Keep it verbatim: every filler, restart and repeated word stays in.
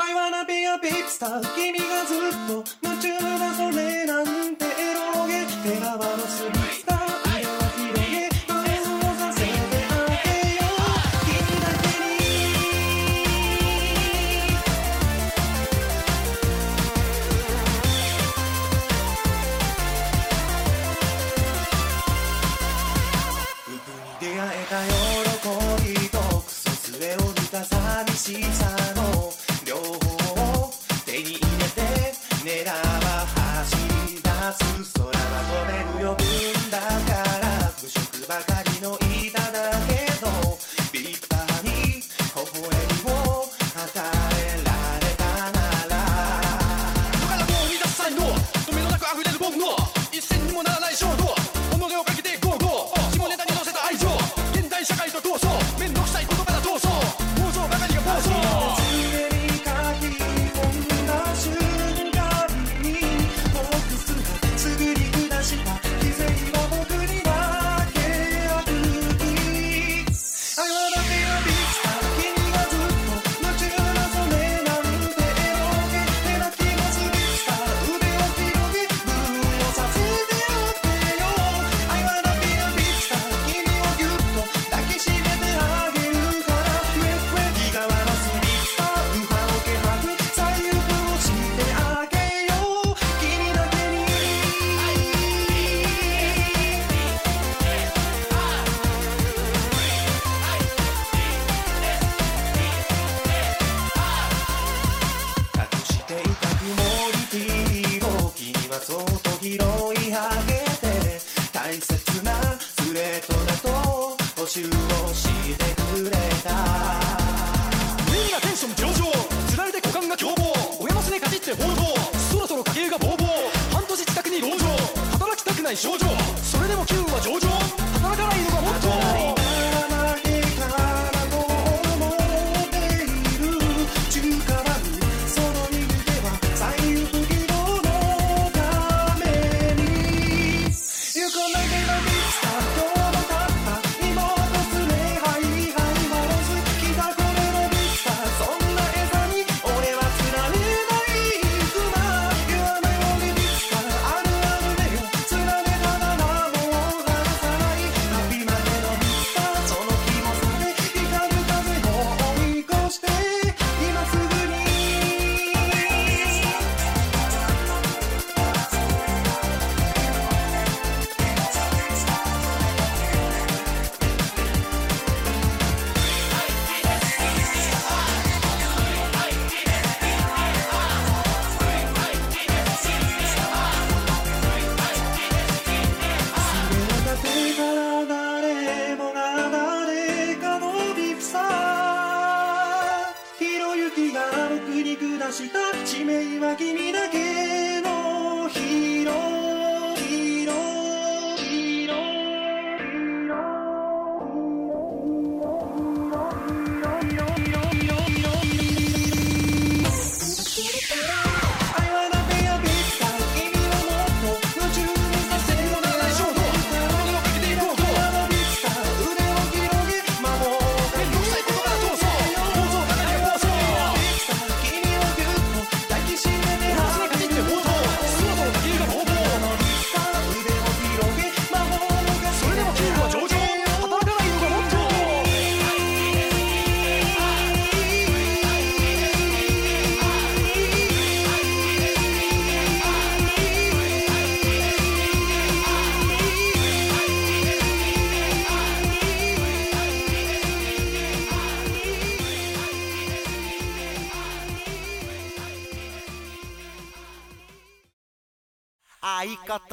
I wanna be a big star 君がずっと夢中だそれなんてエロゲ手側のスリースター腕を広げマウンをさせてあげよう君だけに服に出会えた喜びとクソスレを似た寂しさの両方を手に入れて狙わ走り出す空は飛べる余分だから無色ばかりの板だけど立派に微笑みを与えられたなら世からもう満たす才能止めのなく溢れる僕の一銭にもならない衝動己をかけてゴーゴー下ネタに乗せた愛情現代社会と闘争面倒くさい言葉だ闘争妄想ばかりが暴走症状それでも気分は上々働かないのがモットー使命は君だけのヒーローヒーローヒーロ相方